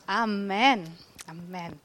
Amen. Amen.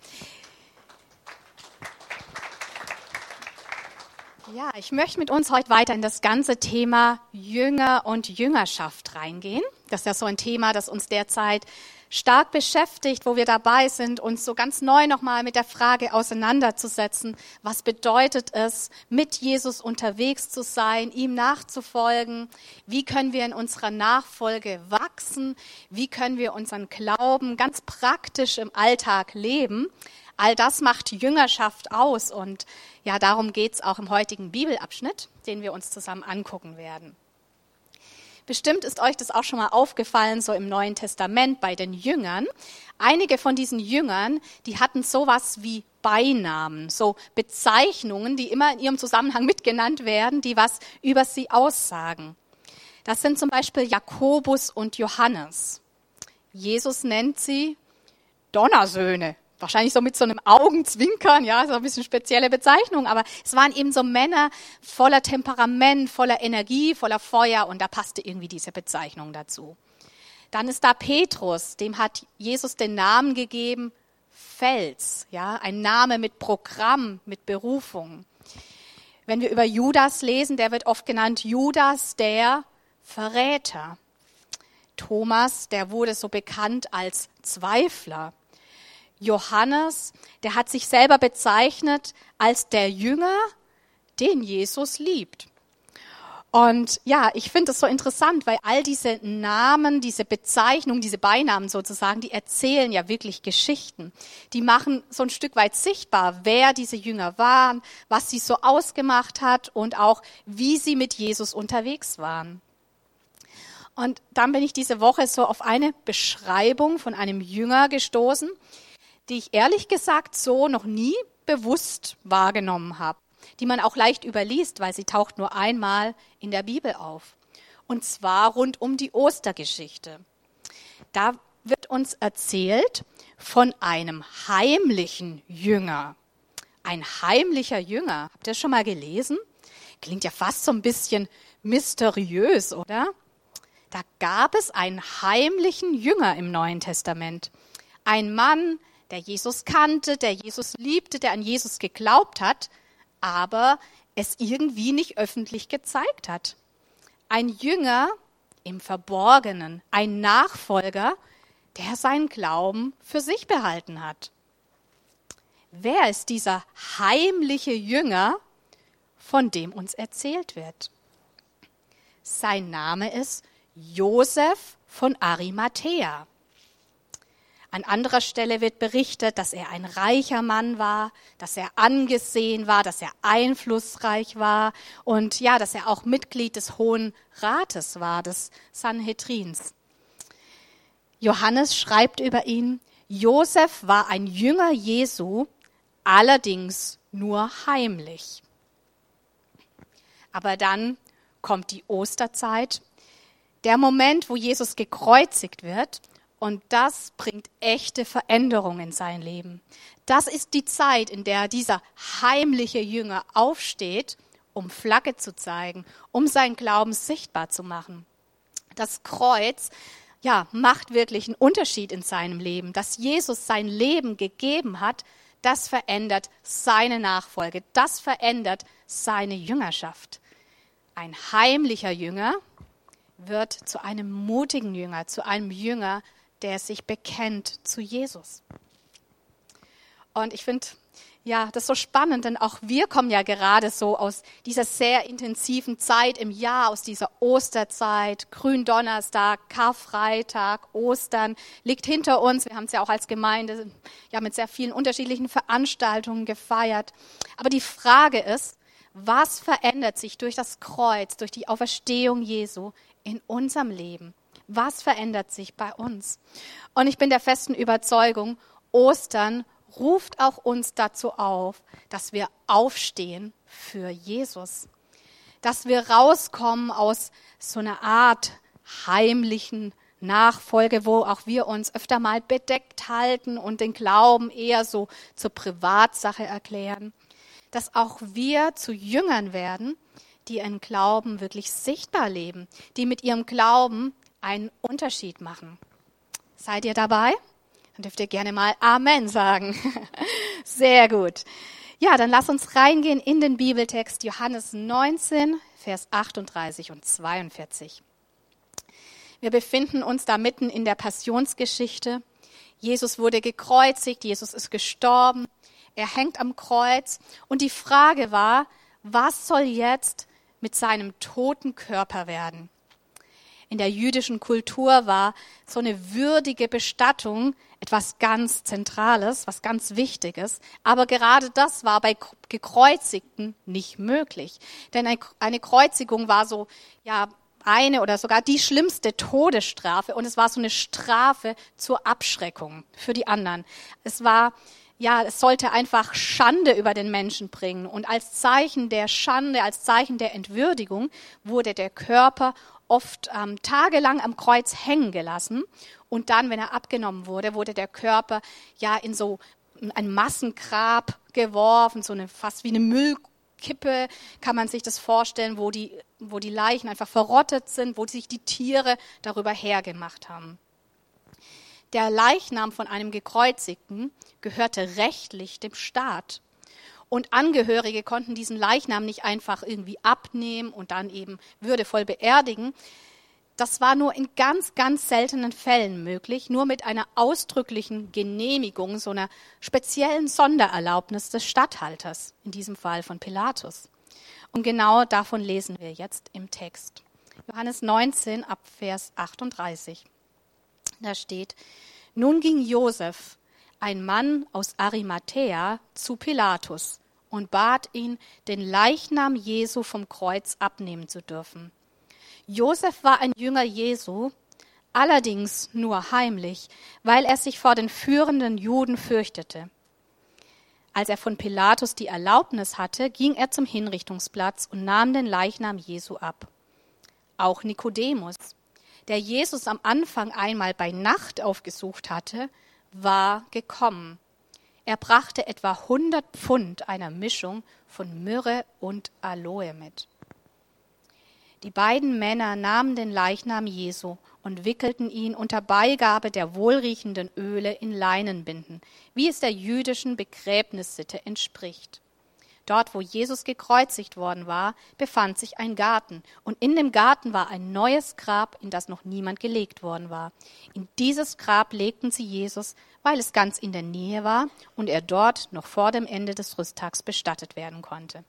Ja, ich möchte mit uns heute weiter in das ganze Thema Jünger und Jüngerschaft reingehen. Das ist ja so ein Thema, das uns derzeit stark beschäftigt, wo wir dabei sind, uns so ganz neu nochmal mit der Frage auseinanderzusetzen, was bedeutet es, mit Jesus unterwegs zu sein, ihm nachzufolgen, wie können wir in unserer Nachfolge wachsen, wie können wir unseren Glauben ganz praktisch im Alltag leben. All das macht Jüngerschaft aus und ja, darum geht's auch im heutigen Bibelabschnitt, den wir uns zusammen angucken werden. Bestimmt ist euch das auch schon mal aufgefallen, so im Neuen Testament bei den Jüngern. Einige von diesen Jüngern, die hatten sowas wie Beinamen, so Bezeichnungen, die immer in ihrem Zusammenhang mitgenannt werden, die was über sie aussagen. Das sind zum Beispiel Jakobus und Johannes. Jesus nennt sie Donnersöhne. Wahrscheinlich so mit so einem Augenzwinkern, ja, so ein bisschen spezielle Bezeichnung, aber es waren eben so Männer voller Temperament, voller Energie, voller Feuer und da passte irgendwie diese Bezeichnung dazu. Dann ist da Petrus, dem hat Jesus den Namen gegeben, Fels, ja, ein Name mit Programm, mit Berufung. Wenn wir über Judas lesen, der wird oft genannt Judas, der Verräter. Thomas, der wurde so bekannt als Zweifler. Johannes, der hat sich selber bezeichnet als der Jünger, den Jesus liebt. Und ja, ich finde es so interessant, weil all diese Namen, diese Bezeichnungen, diese Beinamen sozusagen, die erzählen ja wirklich Geschichten. Die machen so ein Stück weit sichtbar, wer diese Jünger waren, was sie so ausgemacht hat und auch, wie sie mit Jesus unterwegs waren. Und dann bin ich diese Woche so auf eine Beschreibung von einem Jünger gestoßen, die ich ehrlich gesagt so noch nie bewusst wahrgenommen habe, die man auch leicht überliest, weil sie taucht nur einmal in der Bibel auf. Und zwar rund um die Ostergeschichte. Da wird uns erzählt von einem heimlichen Jünger. Ein heimlicher Jünger. Habt ihr das schon mal gelesen? Klingt ja fast so ein bisschen mysteriös, oder? Da gab es einen heimlichen Jünger im Neuen Testament. Ein Mann, der Jesus kannte, der Jesus liebte, der an Jesus geglaubt hat, aber es irgendwie nicht öffentlich gezeigt hat. Ein Jünger im Verborgenen, ein Nachfolger, der seinen Glauben für sich behalten hat. Wer ist dieser heimliche Jünger, von dem uns erzählt wird? Sein Name ist Josef von Arimathäa. An anderer Stelle wird berichtet, dass er ein reicher Mann war, dass er angesehen war, dass er einflussreich war und ja, dass er auch Mitglied des Hohen Rates war, des Sanhedrins. Johannes schreibt über ihn, Josef war ein Jünger Jesu, allerdings nur heimlich. Aber dann kommt die Osterzeit, der Moment, wo Jesus gekreuzigt wird. Und das bringt echte Veränderung in sein Leben. Das ist die Zeit, in der dieser heimliche Jünger aufsteht, um Flagge zu zeigen, um seinen Glauben sichtbar zu machen. Das Kreuz, ja, macht wirklich einen Unterschied in seinem Leben. Dass Jesus sein Leben gegeben hat, das verändert seine Nachfolge, das verändert seine Jüngerschaft. Ein heimlicher Jünger wird zu einem mutigen Jünger, zu einem Jünger, der sich bekennt zu Jesus. Und ich finde, ja, das so spannend, denn auch wir kommen ja gerade so aus dieser sehr intensiven Zeit im Jahr, aus dieser Osterzeit, Gründonnerstag, Karfreitag, Ostern liegt hinter uns. Wir haben es ja auch als Gemeinde ja mit sehr vielen unterschiedlichen Veranstaltungen gefeiert. Aber die Frage ist, was verändert sich durch das Kreuz, durch die Auferstehung Jesu in unserem Leben? Was verändert sich bei uns? Und ich bin der festen Überzeugung, Ostern ruft auch uns dazu auf, dass wir aufstehen für Jesus. Dass wir rauskommen aus so einer Art heimlichen Nachfolge, wo auch wir uns öfter mal bedeckt halten und den Glauben eher so zur Privatsache erklären. Dass auch wir zu Jüngern werden, die ihren Glauben wirklich sichtbar leben, die mit ihrem Glauben einen Unterschied machen. Seid ihr dabei? Dann dürft ihr gerne mal Amen sagen. Sehr gut. Ja, dann lass uns reingehen in den Bibeltext Johannes 19, Vers 38 und 42. Wir befinden uns da mitten in der Passionsgeschichte. Jesus wurde gekreuzigt, Jesus ist gestorben, er hängt am Kreuz und die Frage war, was soll jetzt mit seinem toten Körper werden? In der jüdischen Kultur war so eine würdige Bestattung etwas ganz Zentrales, was ganz Wichtiges. Aber gerade das war bei Gekreuzigten nicht möglich. Denn eine Kreuzigung war so, ja, eine oder sogar die schlimmste Todesstrafe. Und es war so eine Strafe zur Abschreckung für die anderen. Es war, ja, es sollte einfach Schande über den Menschen bringen. Und als Zeichen der Schande, als Zeichen der Entwürdigung wurde der Körper oft tagelang am Kreuz hängen gelassen und dann, wenn er abgenommen wurde, wurde der Körper ja in so ein Massengrab geworfen, so eine fast wie eine Müllkippe, kann man sich das vorstellen, wo die Leichen einfach verrottet sind, wo sich die Tiere darüber hergemacht haben. Der Leichnam von einem Gekreuzigten gehörte rechtlich dem Staat. Und Angehörige konnten diesen Leichnam nicht einfach irgendwie abnehmen und dann eben würdevoll beerdigen. Das war nur in ganz, ganz seltenen Fällen möglich, nur mit einer ausdrücklichen Genehmigung, so einer speziellen Sondererlaubnis des Statthalters, in diesem Fall von Pilatus. Und genau davon lesen wir jetzt im Text. Johannes 19 ab Vers 38. Da steht, nun ging Josef, ein Mann aus Arimathäa, zu Pilatus und bat ihn, den Leichnam Jesu vom Kreuz abnehmen zu dürfen. Josef war ein Jünger Jesu, allerdings nur heimlich, weil er sich vor den führenden Juden fürchtete. Als er von Pilatus die Erlaubnis hatte, ging er zum Hinrichtungsplatz und nahm den Leichnam Jesu ab. Auch Nikodemus, der Jesus am Anfang einmal bei Nacht aufgesucht hatte, war gekommen. Er brachte etwa 100 Pfund einer Mischung von Myrrhe und Aloe mit. Die beiden Männer nahmen den Leichnam Jesu und wickelten ihn unter Beigabe der wohlriechenden Öle in Leinenbinden, wie es der jüdischen Begräbnissitte entspricht. Dort, wo Jesus gekreuzigt worden war, befand sich ein Garten, und in dem Garten war ein neues Grab, in das noch niemand gelegt worden war. In dieses Grab legten sie Jesus, weil es ganz in der Nähe war und er dort noch vor dem Ende des Rüsttags bestattet werden konnte.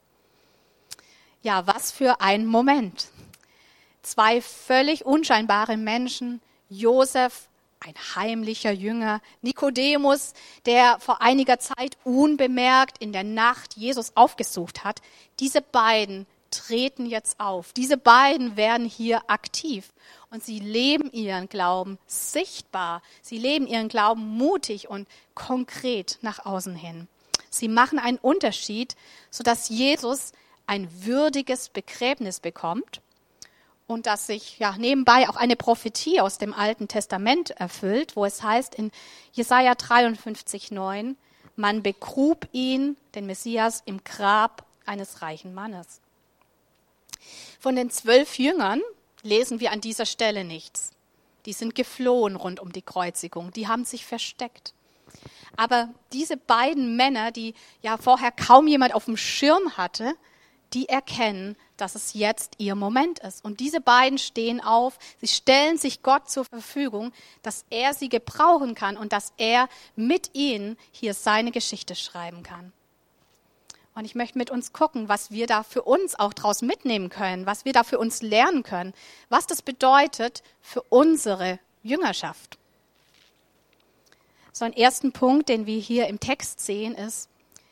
Ja, was für ein Moment. Zwei völlig unscheinbare Menschen, Josef, ein heimlicher Jünger, Nikodemus, der vor einiger Zeit unbemerkt in der Nacht Jesus aufgesucht hat. Diese beiden treten jetzt auf. Diese beiden werden hier aktiv und sie leben ihren Glauben sichtbar. Sie leben ihren Glauben mutig und konkret nach außen hin. Sie machen einen Unterschied, sodass Jesus ein würdiges Begräbnis bekommt. Und dass sich ja nebenbei auch eine Prophetie aus dem Alten Testament erfüllt, wo es heißt in Jesaja 53,9, man begrub ihn, den Messias, im Grab eines reichen Mannes. Von den 12 Jüngern lesen wir an dieser Stelle nichts. Die sind geflohen rund um die Kreuzigung, die haben sich versteckt. Aber diese beiden Männer, die ja vorher kaum jemand auf dem Schirm hatte, die erkennen, dass es jetzt ihr Moment ist. Und diese beiden stehen auf, sie stellen sich Gott zur Verfügung, dass er sie gebrauchen kann und dass er mit ihnen hier seine Geschichte schreiben kann. Und ich möchte mit uns gucken, was wir da für uns auch draus mitnehmen können, was wir da für uns lernen können, was das bedeutet für unsere Jüngerschaft. So ein ersten Punkt, den wir hier im Text sehen, ist,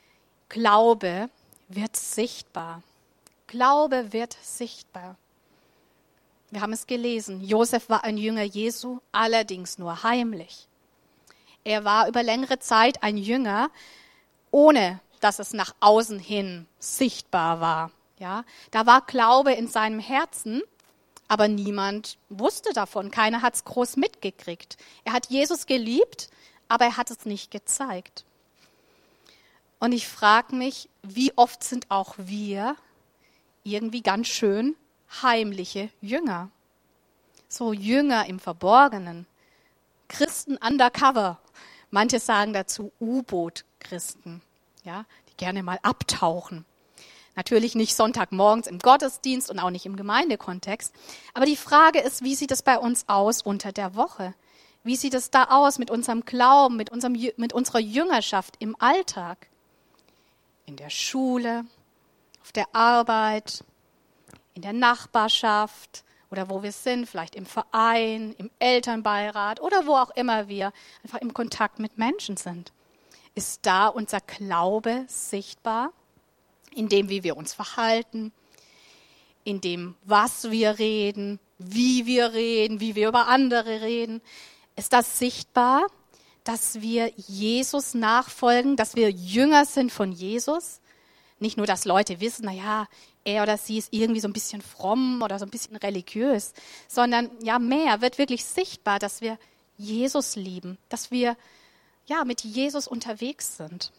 Glaube wird sichtbar. Glaube wird sichtbar. Wir haben es gelesen. Josef war ein Jünger Jesu, allerdings nur heimlich. Er war über längere Zeit ein Jünger, ohne dass es nach außen hin sichtbar war. Ja, da war Glaube in seinem Herzen, aber niemand wusste davon. Keiner hat es groß mitgekriegt. Er hat Jesus geliebt, aber er hat es nicht gezeigt. Und ich frage mich, wie oft sind auch wir irgendwie ganz schön heimliche Jünger. So Jünger im Verborgenen. Christen undercover, Manche sagen dazu U-Boot-Christen, ja, die gerne mal abtauchen. Natürlich nicht Sonntagmorgens im Gottesdienst und auch nicht im Gemeindekontext. Aber die Frage ist, wie sieht es bei uns aus unter der Woche? Wie sieht es da aus mit unserem Glauben, mit unserer Jüngerschaft im Alltag? In der Schule, auf der Arbeit, in der Nachbarschaft oder wo wir sind, vielleicht im Verein, im Elternbeirat oder wo auch immer wir einfach im Kontakt mit Menschen sind. Ist da unser Glaube sichtbar? In dem, wie wir uns verhalten, in dem, was wir reden, wie wir über andere reden. Ist das sichtbar, dass wir Jesus nachfolgen, dass wir Jünger sind von Jesus? Nicht nur, dass Leute wissen, naja, er oder sie ist irgendwie so ein bisschen fromm oder so ein bisschen religiös, sondern ja mehr, wird wirklich sichtbar, dass wir Jesus lieben, dass wir ja mit Jesus unterwegs sind.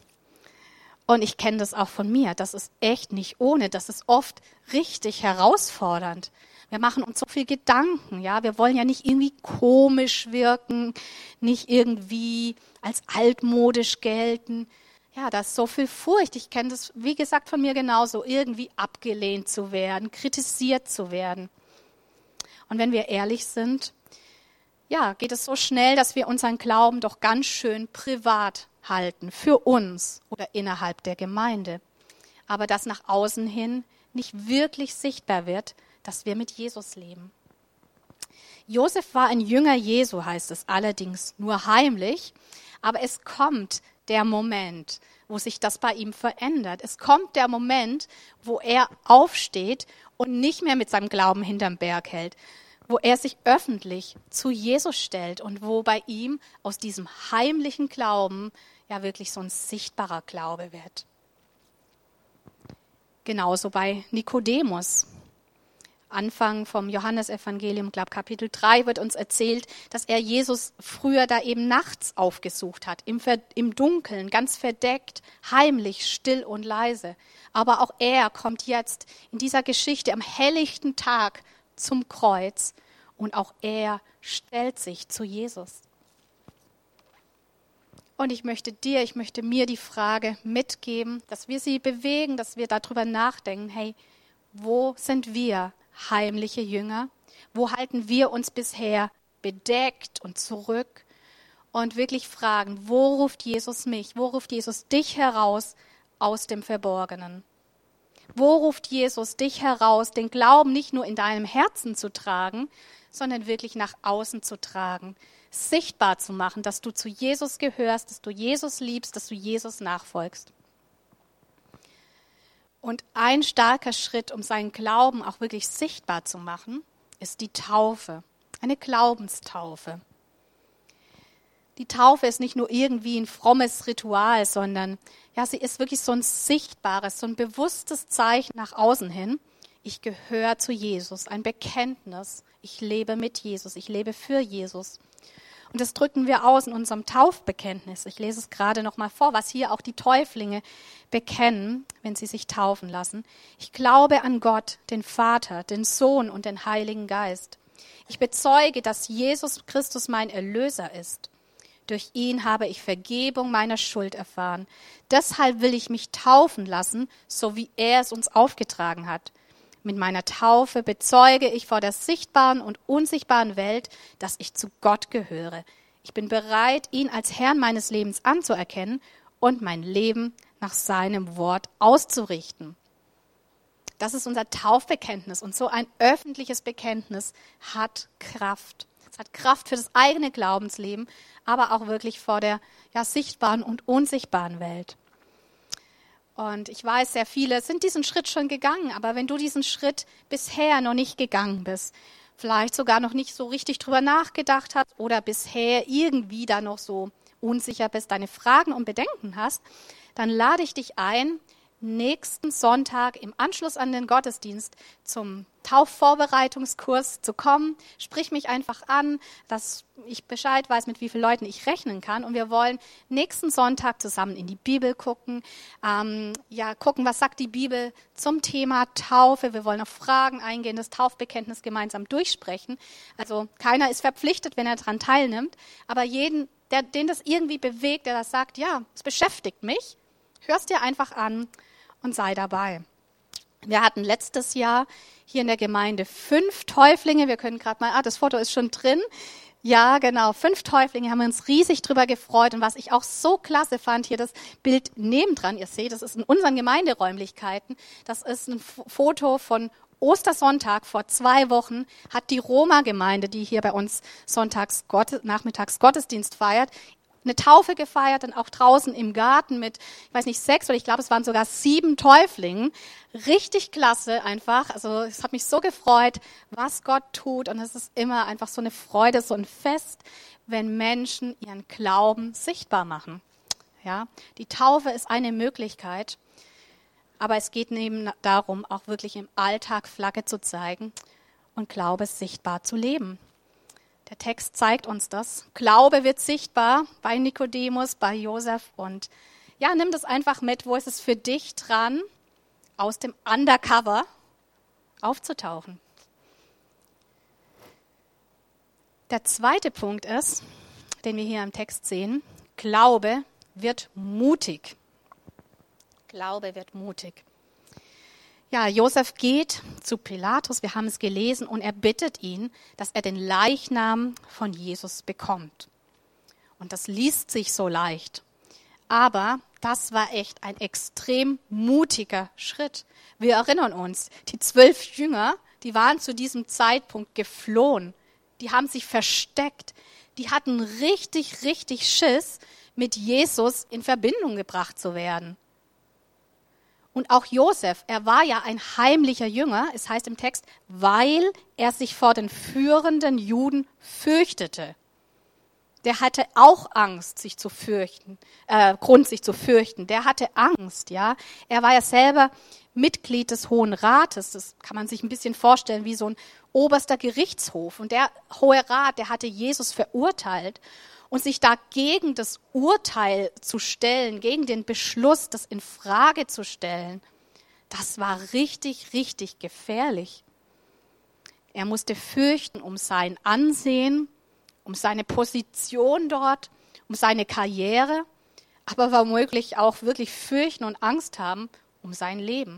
Und ich kenne das auch von mir. Das ist echt nicht ohne. Das ist oft richtig herausfordernd. Wir machen uns so viel Gedanken, ja. Wir wollen ja nicht irgendwie komisch wirken, nicht irgendwie als altmodisch gelten. Ja, da ist so viel Furcht. Ich kenne das, wie gesagt, von mir genauso. Irgendwie abgelehnt zu werden, kritisiert zu werden. Und wenn wir ehrlich sind, ja, geht es so schnell, dass wir unseren Glauben doch ganz schön privat halten, für uns oder innerhalb der Gemeinde. Aber dass nach außen hin nicht wirklich sichtbar wird, dass wir mit Jesus leben. Josef war ein Jünger Jesu, heißt es allerdings nur heimlich. Aber es kommt der Moment, wo sich das bei ihm verändert. Es kommt der Moment, wo er aufsteht und nicht mehr mit seinem Glauben hinterm Berg hält, wo er sich öffentlich zu Jesus stellt und wo bei ihm aus diesem heimlichen Glauben ja wirklich so ein sichtbarer Glaube wird. Genauso bei Nikodemus. Anfang vom Johannesevangelium, glaube Kapitel 3, wird uns erzählt, dass er Jesus früher da eben nachts aufgesucht hat, im Dunkeln, ganz verdeckt, heimlich, still und leise. Aber auch er kommt jetzt in dieser Geschichte am helllichten Tag zum Kreuz und auch er stellt sich zu Jesus. Und ich möchte mir die Frage mitgeben, dass wir sie bewegen, dass wir darüber nachdenken, hey, wo sind wir heimliche Jünger? Wo halten wir uns bisher bedeckt und zurück? Und wirklich fragen, wo ruft Jesus mich? Wo ruft Jesus dich heraus aus dem Verborgenen? Wo ruft Jesus dich heraus, den Glauben nicht nur in deinem Herzen zu tragen, sondern wirklich nach außen zu tragen, sichtbar zu machen, dass du zu Jesus gehörst, dass du Jesus liebst, dass du Jesus nachfolgst. Und ein starker Schritt, um seinen Glauben auch wirklich sichtbar zu machen, ist die Taufe, eine Glaubenstaufe. Die Taufe ist nicht nur irgendwie ein frommes Ritual, sondern ja, sie ist wirklich so ein sichtbares, so ein bewusstes Zeichen nach außen hin. Ich gehöre zu Jesus, ein Bekenntnis. Ich lebe mit Jesus, ich lebe für Jesus. Und das drücken wir aus in unserem Taufbekenntnis. Ich lese es gerade noch mal vor, was hier auch die Täuflinge bekennen, wenn sie sich taufen lassen. Ich glaube an Gott, den Vater, den Sohn und den Heiligen Geist. Ich bezeuge, dass Jesus Christus mein Erlöser ist. Durch ihn habe ich Vergebung meiner Schuld erfahren. Deshalb will ich mich taufen lassen, so wie er es uns aufgetragen hat. Mit meiner Taufe bezeuge ich vor der sichtbaren und unsichtbaren Welt, dass ich zu Gott gehöre. Ich bin bereit, ihn als Herrn meines Lebens anzuerkennen und mein Leben nach seinem Wort auszurichten. Das ist unser Taufbekenntnis. Und so ein öffentliches Bekenntnis hat Kraft. Es hat Kraft für das eigene Glaubensleben, aber auch wirklich vor der sichtbaren und unsichtbaren Welt. Und ich weiß, sehr viele sind diesen Schritt schon gegangen, aber wenn du diesen Schritt bisher noch nicht gegangen bist, vielleicht sogar noch nicht so richtig drüber nachgedacht hast oder bisher irgendwie da noch so unsicher bist, deine Fragen und Bedenken hast, dann lade ich dich ein, nächsten Sonntag im Anschluss an den Gottesdienst zum Taufvorbereitungskurs zu kommen. Sprich mich einfach an, dass ich Bescheid weiß, mit wie vielen Leuten ich rechnen kann. Und wir wollen nächsten Sonntag zusammen in die Bibel gucken, gucken, was sagt die Bibel zum Thema Taufe. Wir wollen auf Fragen eingehen, das Taufbekenntnis gemeinsam durchsprechen. Also keiner ist verpflichtet, wenn er daran teilnimmt, aber jeden den das irgendwie bewegt, der das sagt, ja, es beschäftigt mich, hör's dir einfach an und sei dabei. Wir hatten letztes Jahr hier in der Gemeinde 5 Täuflinge. Wir können gerade mal, das Foto ist schon drin. Ja, genau, 5 Täuflinge, haben wir uns riesig drüber gefreut. Und was ich auch so klasse fand, hier das Bild nebendran, ihr seht, das ist in unseren Gemeinderäumlichkeiten. Das ist ein Foto von Ostersonntag vor 2 Wochen, hat die Roma-Gemeinde, die hier bei uns nachmittags Gottesdienst feiert, eine Taufe gefeiert, dann auch draußen im Garten mit, ich weiß nicht, 6 oder ich glaube, es waren sogar 7 Täuflingen. Richtig klasse einfach. Also es hat mich so gefreut, was Gott tut. Und es ist immer einfach so eine Freude, so ein Fest, wenn Menschen ihren Glauben sichtbar machen. Ja, die Taufe ist eine Möglichkeit, aber es geht eben darum, auch wirklich im Alltag Flagge zu zeigen und Glaube sichtbar zu leben. Der Text zeigt uns das. Glaube wird sichtbar bei Nikodemus, bei Josef. Und ja, nimm das einfach mit. Wo ist es für dich dran, aus dem Undercover aufzutauchen? Der zweite Punkt ist, den wir hier im Text sehen, Glaube wird mutig. Glaube wird mutig. Ja, Josef geht zu Pilatus, wir haben es gelesen, und er bittet ihn, dass er den Leichnam von Jesus bekommt. Und das liest sich so leicht. Aber das war echt ein extrem mutiger Schritt. Wir erinnern uns, die 12 Jünger, die waren zu diesem Zeitpunkt geflohen. Die haben sich versteckt. Die hatten richtig, richtig Schiss, mit Jesus in Verbindung gebracht zu werden. Und auch Josef, er war ja ein heimlicher Jünger, es heißt im Text, weil er sich vor den führenden Juden fürchtete. Der hatte auch Angst, sich zu fürchten, Grund, sich zu fürchten. Der hatte Angst, ja. Er war ja selber Mitglied des Hohen Rates. Das kann man sich ein bisschen vorstellen wie so ein oberster Gerichtshof. Und der Hohe Rat, der hatte Jesus verurteilt. Und sich da gegen das Urteil zu stellen, gegen den Beschluss, das in Frage zu stellen, das war richtig, richtig gefährlich. Er musste fürchten um sein Ansehen, um seine Position dort, um seine Karriere, aber womöglich auch wirklich fürchten und Angst haben um sein Leben.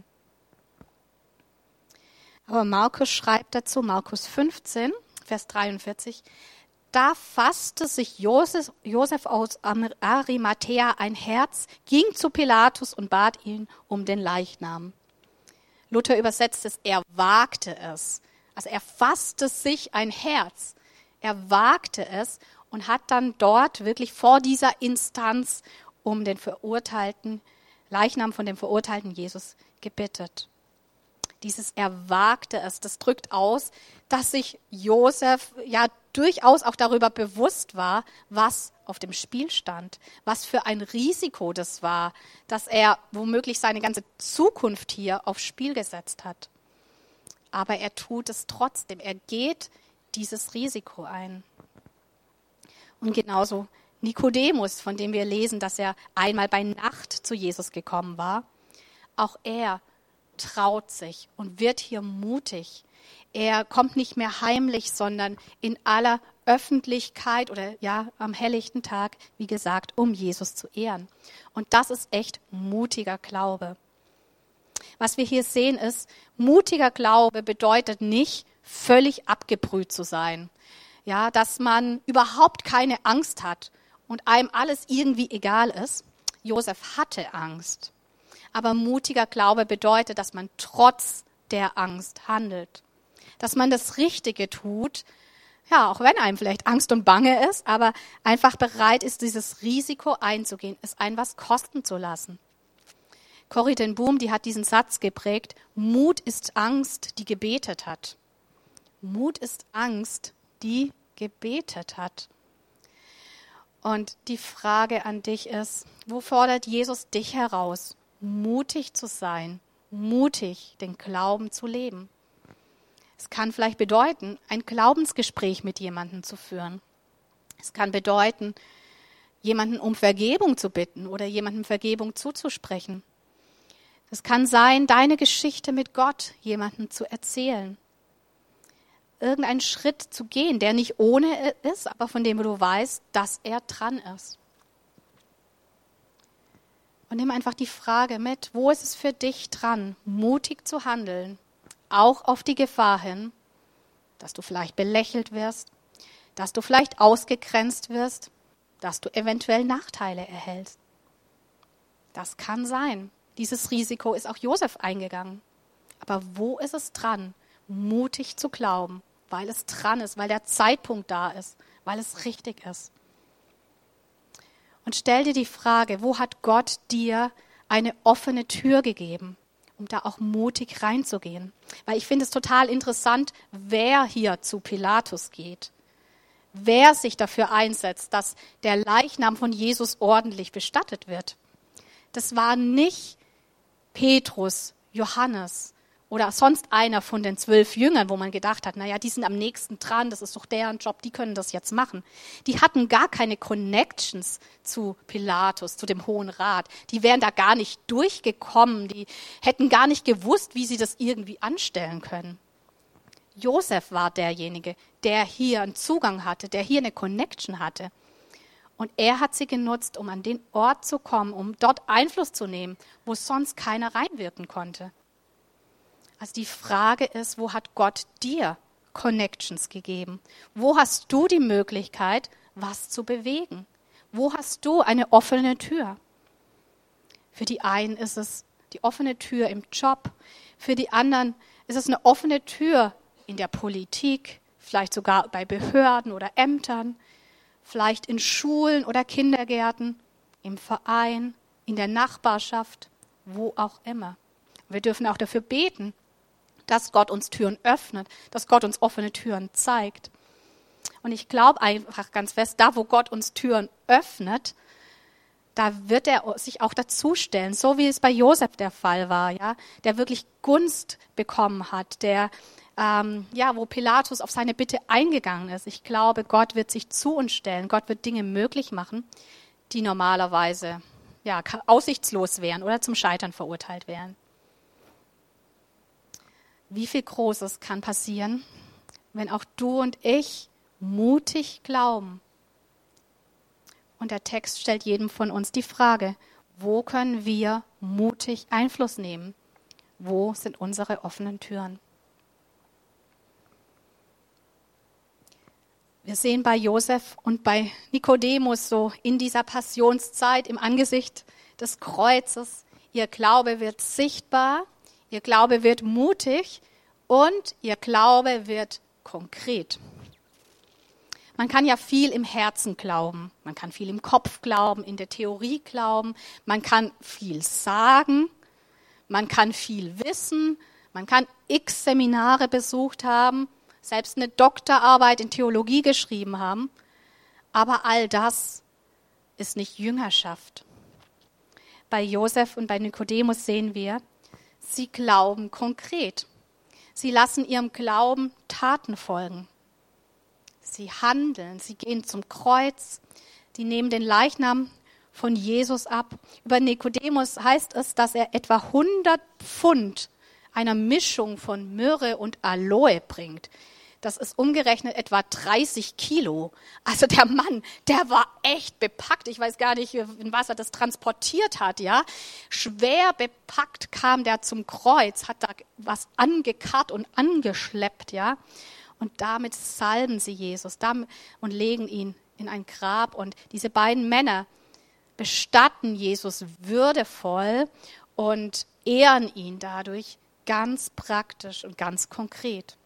Aber Markus schreibt dazu, Markus 15, Vers 43, da fasste sich Josef aus Arimathäa ein Herz, ging zu Pilatus und bat ihn um den Leichnam. Luther übersetzt es, er wagte es. Also er fasste sich ein Herz. Er wagte es und hat dann dort wirklich vor dieser Instanz um den verurteilten Leichnam von dem verurteilten Jesus gebittet. Dieses er wagte es, das drückt aus, dass sich Josef ja durchaus auch darüber bewusst war, was auf dem Spiel stand, was für ein Risiko das war, dass er womöglich seine ganze Zukunft hier aufs Spiel gesetzt hat. Aber er tut es trotzdem, er geht dieses Risiko ein. Und genauso Nikodemus, von dem wir lesen, dass er einmal bei Nacht zu Jesus gekommen war, auch er traut sich und wird hier mutig. Er kommt nicht mehr heimlich, sondern in aller Öffentlichkeit oder ja am helllichten Tag, wie gesagt, um Jesus zu ehren. Und das ist echt mutiger Glaube. Was wir hier sehen ist, mutiger Glaube bedeutet nicht, völlig abgebrüht zu sein. Ja, dass man überhaupt keine Angst hat und einem alles irgendwie egal ist. Josef hatte Angst. Aber mutiger Glaube bedeutet, dass man trotz der Angst handelt. Dass man das Richtige tut, ja, auch wenn einem vielleicht Angst und Bange ist, aber einfach bereit ist, dieses Risiko einzugehen, es einen was kosten zu lassen. Corrie ten Boom, die hat diesen Satz geprägt, Mut ist Angst, die gebetet hat. Mut ist Angst, die gebetet hat. Und die Frage an dich ist, wo fordert Jesus dich heraus, mutig zu sein, mutig den Glauben zu leben? Es kann vielleicht bedeuten, ein Glaubensgespräch mit jemandem zu führen. Es kann bedeuten, jemanden um Vergebung zu bitten oder jemandem Vergebung zuzusprechen. Es kann sein, deine Geschichte mit Gott jemandem zu erzählen. irgendeinen Schritt zu gehen, der nicht ohne ist, aber von dem du weißt, dass er dran ist. Und nimm einfach die Frage mit, wo ist es für dich dran, mutig zu handeln, auch auf die Gefahr hin, dass du vielleicht belächelt wirst, dass du vielleicht ausgegrenzt wirst, dass du eventuell Nachteile erhältst. Das kann sein. Dieses Risiko ist auch Josef eingegangen. Aber wo ist es dran, mutig zu glauben, weil es dran ist, weil der Zeitpunkt da ist, weil es richtig ist? Und stell dir die Frage, wo hat Gott dir eine offene Tür gegeben, um da auch mutig reinzugehen? Weil ich finde es total interessant, wer hier zu Pilatus geht. Wer sich dafür einsetzt, dass der Leichnam von Jesus ordentlich bestattet wird. Das war nicht Petrus, Johannes oder sonst einer von den 12 Jüngern, wo man gedacht hat, naja, die sind am nächsten dran, das ist doch deren Job, die können das jetzt machen. Die hatten gar keine Connections zu Pilatus, zu dem Hohen Rat. Die wären da gar nicht durchgekommen, die hätten gar nicht gewusst, wie sie das irgendwie anstellen können. Josef war derjenige, der hier einen Zugang hatte, der hier eine Connection hatte. Und er hat sie genutzt, um an den Ort zu kommen, um dort Einfluss zu nehmen, wo sonst keiner reinwirken konnte. Also die Frage ist, wo hat Gott dir Connections gegeben? Wo hast du die Möglichkeit, was zu bewegen? Wo hast du eine offene Tür? Für die einen ist es die offene Tür im Job, für die anderen ist es eine offene Tür in der Politik, vielleicht sogar bei Behörden oder Ämtern, vielleicht in Schulen oder Kindergärten, im Verein, in der Nachbarschaft, wo auch immer. Wir dürfen auch dafür beten, dass Gott uns Türen öffnet, dass Gott uns offene Türen zeigt. Und ich glaube einfach ganz fest, da wo Gott uns Türen öffnet, da wird er sich auch dazustellen, so wie es bei Josef der Fall war, ja, der wirklich Gunst bekommen hat, der wo Pilatus auf seine Bitte eingegangen ist. Ich glaube, Gott wird sich zu uns stellen. Gott wird Dinge möglich machen, die normalerweise aussichtslos wären oder zum Scheitern verurteilt wären. Wie viel Großes kann passieren, wenn auch du und ich mutig glauben? Und der Text stellt jedem von uns die Frage, wo können wir mutig Einfluss nehmen? Wo sind unsere offenen Türen? Wir sehen bei Josef und bei Nikodemus so in dieser Passionszeit im Angesicht des Kreuzes, ihr Glaube wird sichtbar, ihr Glaube wird mutig und ihr Glaube wird konkret. Man kann ja viel im Herzen glauben, man kann viel im Kopf glauben, in der Theorie glauben, man kann viel sagen, man kann viel wissen, man kann x Seminare besucht haben, selbst eine Doktorarbeit in Theologie geschrieben haben. Aber all das ist nicht Jüngerschaft. Bei Josef und bei Nikodemus sehen wir, sie glauben konkret. Sie lassen ihrem Glauben Taten folgen. Sie handeln, sie gehen zum Kreuz, die nehmen den Leichnam von Jesus ab. Über Nikodemus heißt es, dass er etwa 100 Pfund einer Mischung von Myrrhe und Aloe bringt. Das ist umgerechnet etwa 30 Kilo. Also der Mann, der war echt bepackt. Ich weiß gar nicht, in was er das transportiert hat, ja. Schwer bepackt kam der zum Kreuz, hat da was angekarrt und angeschleppt, ja. Und damit salben sie Jesus und legen ihn in ein Grab. Und diese beiden Männer bestatten Jesus würdevoll und ehren ihn dadurch ganz praktisch und ganz konkret.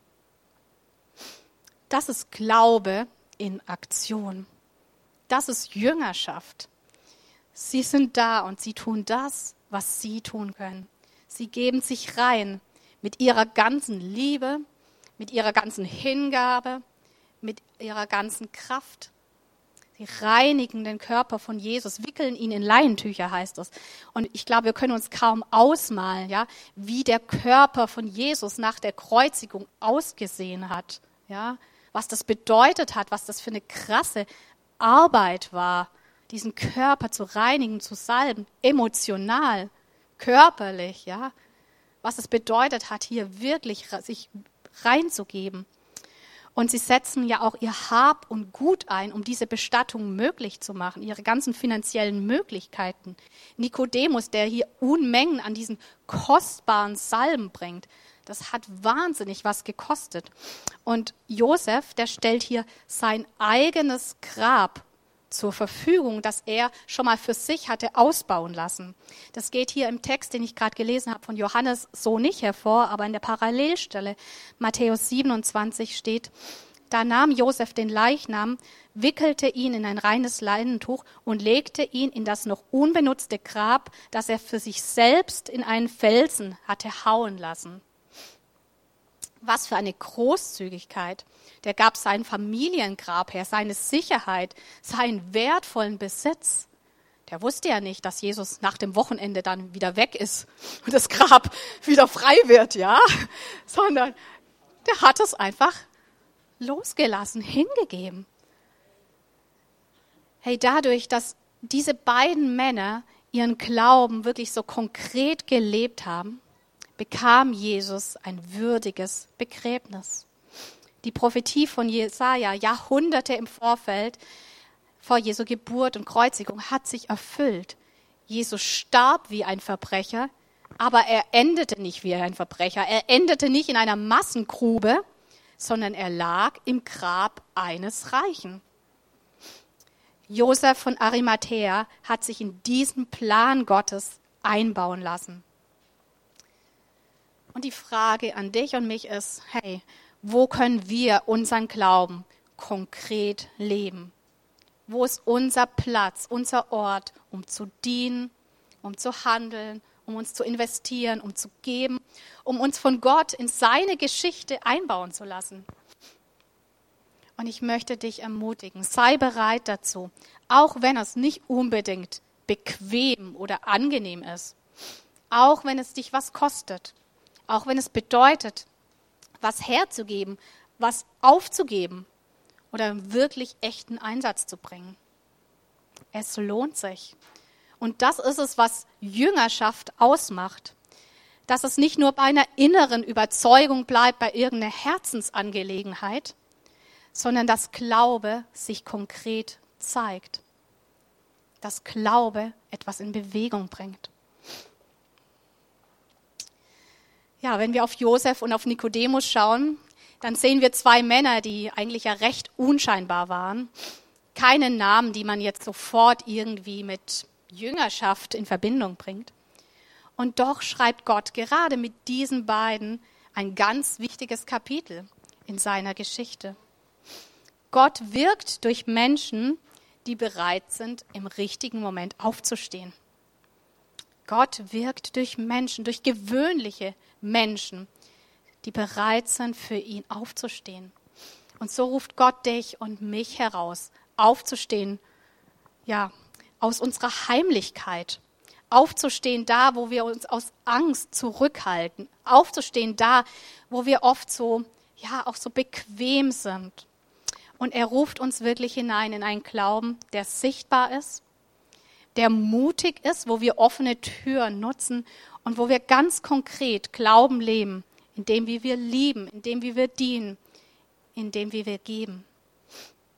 Das ist Glaube in Aktion. Das ist Jüngerschaft. Sie sind da und sie tun das, was sie tun können. Sie geben sich rein mit ihrer ganzen Liebe, mit ihrer ganzen Hingabe, mit ihrer ganzen Kraft. Sie reinigen den Körper von Jesus, wickeln ihn in Leintücher, heißt es. Und ich glaube, wir können uns kaum ausmalen, ja, wie der Körper von Jesus nach der Kreuzigung ausgesehen hat, ja. Was das bedeutet hat, was das für eine krasse Arbeit war, diesen Körper zu reinigen, zu salben, emotional, körperlich, ja, was es bedeutet hat, hier wirklich sich reinzugeben. Und sie setzen ja auch ihr Hab und Gut ein, um diese Bestattung möglich zu machen, ihre ganzen finanziellen Möglichkeiten. Nikodemus, der hier Unmengen an diesen kostbaren Salben bringt, das hat wahnsinnig was gekostet. Und Josef, der stellt hier sein eigenes Grab zur Verfügung, das er schon mal für sich hatte ausbauen lassen. Das geht hier im Text, den ich gerade gelesen habe, von Johannes so nicht hervor, aber in der Parallelstelle, Matthäus 27 steht, da nahm Josef den Leichnam, wickelte ihn in ein reines Leinentuch und legte ihn in das noch unbenutzte Grab, das er für sich selbst in einen Felsen hatte hauen lassen. Was für eine Großzügigkeit. Der gab sein Familiengrab her, seine Sicherheit, seinen wertvollen Besitz. Der wusste ja nicht, dass Jesus nach dem Wochenende dann wieder weg ist und das Grab wieder frei wird, ja, sondern der hat es einfach losgelassen, hingegeben. Hey, dadurch, dass diese beiden Männer ihren Glauben wirklich so konkret gelebt haben, bekam Jesus ein würdiges Begräbnis. Die Prophetie von Jesaja, Jahrhunderte im Vorfeld, vor Jesu Geburt und Kreuzigung, hat sich erfüllt. Jesus starb wie ein Verbrecher, aber er endete nicht wie ein Verbrecher. Er endete nicht in einer Massengrube, sondern er lag im Grab eines Reichen. Josef von Arimathäa hat sich in diesen Plan Gottes einbauen lassen. Und die Frage an dich und mich ist, hey, wo können wir unseren Glauben konkret leben? Wo ist unser Platz, unser Ort, um zu dienen, um zu handeln, um uns zu investieren, um zu geben, um uns von Gott in seine Geschichte einbauen zu lassen? Und ich möchte dich ermutigen, sei bereit dazu, auch wenn es nicht unbedingt bequem oder angenehm ist, auch wenn es dich was kostet, auch wenn es bedeutet, was herzugeben, was aufzugeben oder wirklich echten Einsatz zu bringen. Es lohnt sich. Und das ist es, was Jüngerschaft ausmacht. Dass es nicht nur bei einer inneren Überzeugung bleibt, bei irgendeiner Herzensangelegenheit, sondern dass Glaube sich konkret zeigt. Dass Glaube etwas in Bewegung bringt. Ja, wenn wir auf Josef und auf Nikodemus schauen, dann sehen wir zwei Männer, die eigentlich ja recht unscheinbar waren. Keine Namen, die man jetzt sofort irgendwie mit Jüngerschaft in Verbindung bringt. Und doch schreibt Gott gerade mit diesen beiden ein ganz wichtiges Kapitel in seiner Geschichte. Gott wirkt durch Menschen, die bereit sind, im richtigen Moment aufzustehen. Gott wirkt durch Menschen, durch gewöhnliche Menschen, die bereit sind, für ihn aufzustehen. Und so ruft Gott dich und mich heraus, aufzustehen, ja, aus unserer Heimlichkeit, aufzustehen da, wo wir uns aus Angst zurückhalten, aufzustehen da, wo wir oft so, ja, auch so bequem sind. Und er ruft uns wirklich hinein in einen Glauben, der sichtbar ist, der mutig ist, wo wir offene Türen nutzen und wo wir ganz konkret Glauben leben, in dem, wie wir lieben, in dem, wie wir dienen, in dem, wie wir geben.